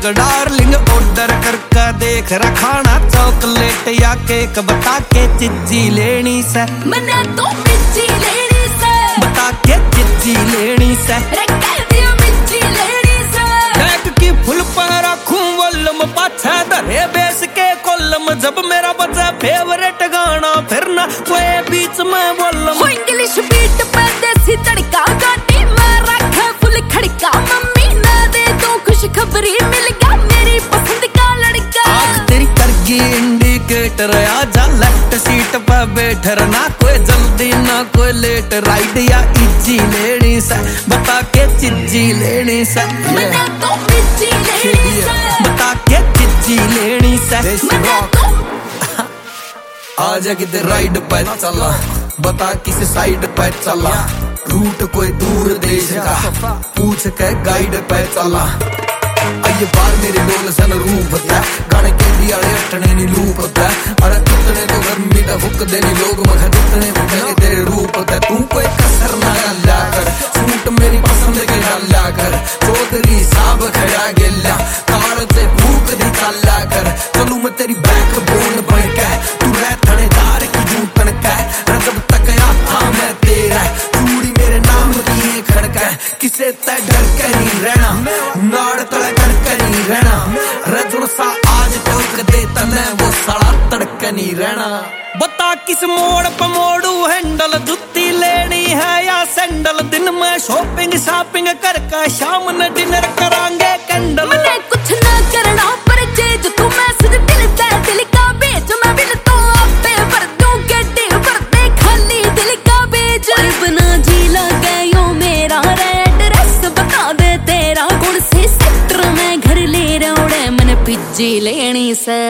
darling order करके देख रखाना chocolate या केक बता के चिज्जी लेनी से मैंने तो मिर्ची लेनी से बता के चिज्जी लेनी से मिर्ची लेनी से बैग की फुल पर रखूं वॉल्यूम पाछे धरे बेस के कॉलम जब मेरा बजा फेवरेट गाना फिर ना कोई बीच में वॉल्यूम इंग्लिश बीट पे देसी तड़का गाड़ी में रखा फुल खड़का मम्मी ना दे तो खुशखबरी मिल गया मेरी पसंद का लड़का आँख तेरी करगी इंडिकेटर आजा लेफ्ट सीट पे बैठ ना कोई जल्दी ना कोई लेट राइड या इज्जी लेनी से बता के चिज्जी लेनी से मैंने तो मिर्ची लेनी से बता के चिज्जी लेनी से मैंने तो आजा किधर राइड पे चला बता किस साइड पे चला रूट कोई दूर देश का पूछ के गाइड पे चला आइए बार मेरे लोल सन रूप है गाने के लिए अटने नी लूप है अरे कितने तो गर्मी दा फुक देनी लोग मख जितने भूखे तेरे रूप है तू कोई कसर ना ला कर सूट मेरी पसंद के डाला कर चौधरी साहब खड़ा गेला कार से भूख दी चला कर चलू मैं तेरी बैक बोन बन के तू रह थानेदार की जूटन का जब तक आता मैं तेरा चूड़ी मेरे नाम की खड़का किसे तय डर कर नहीं रहना नाड़ तले कर नहीं रहना रजुड़ सा आज टोक दे तने वो साला तड़क नहीं रहना बता किस मोड़ पे मोड़ू हैंडल जुत्ती लेनी है या सैंडल दिन में शॉपिंग करके शाम में डिनर करांगे कैंडल मैंने कुछ ना करना पर चीज तू मैसेज दिल का बेच मैं बिल तो आपे भर दूं गड्ढे भर दे खाली दिल का बेच बना जी लगे यो मेरा एड्रेस बता दे तेरा गुण से सेक्टर में घर ले रौड़े मैंने पिज्जी लेनी से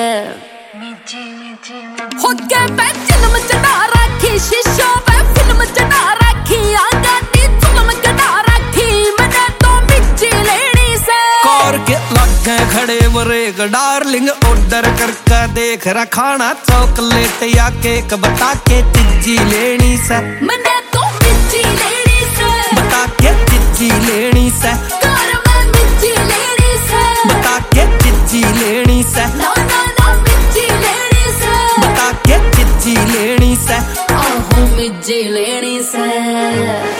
हो के फिल्म चढ़ा रखी शीशा पे फिल्म चढ़ा रखी आगाती फिल्म चढ़ा रखी मैंने तो मिर्ची लेनी से कार के लगे खड़े बरेक डार्लिंग ऑर्डर करके देख रखाना चॉकलेट या केक बता के चिज्जी लेनी से मैंने तो मिर्ची लेनी से बता के चिज्जी लेनी से कार में मिर्ची लेनी से बता के चिज्जी लेनी से ना मिर्ची लेनी से बता के चिज्जी लेनी से आहो मिर्ची लेनी से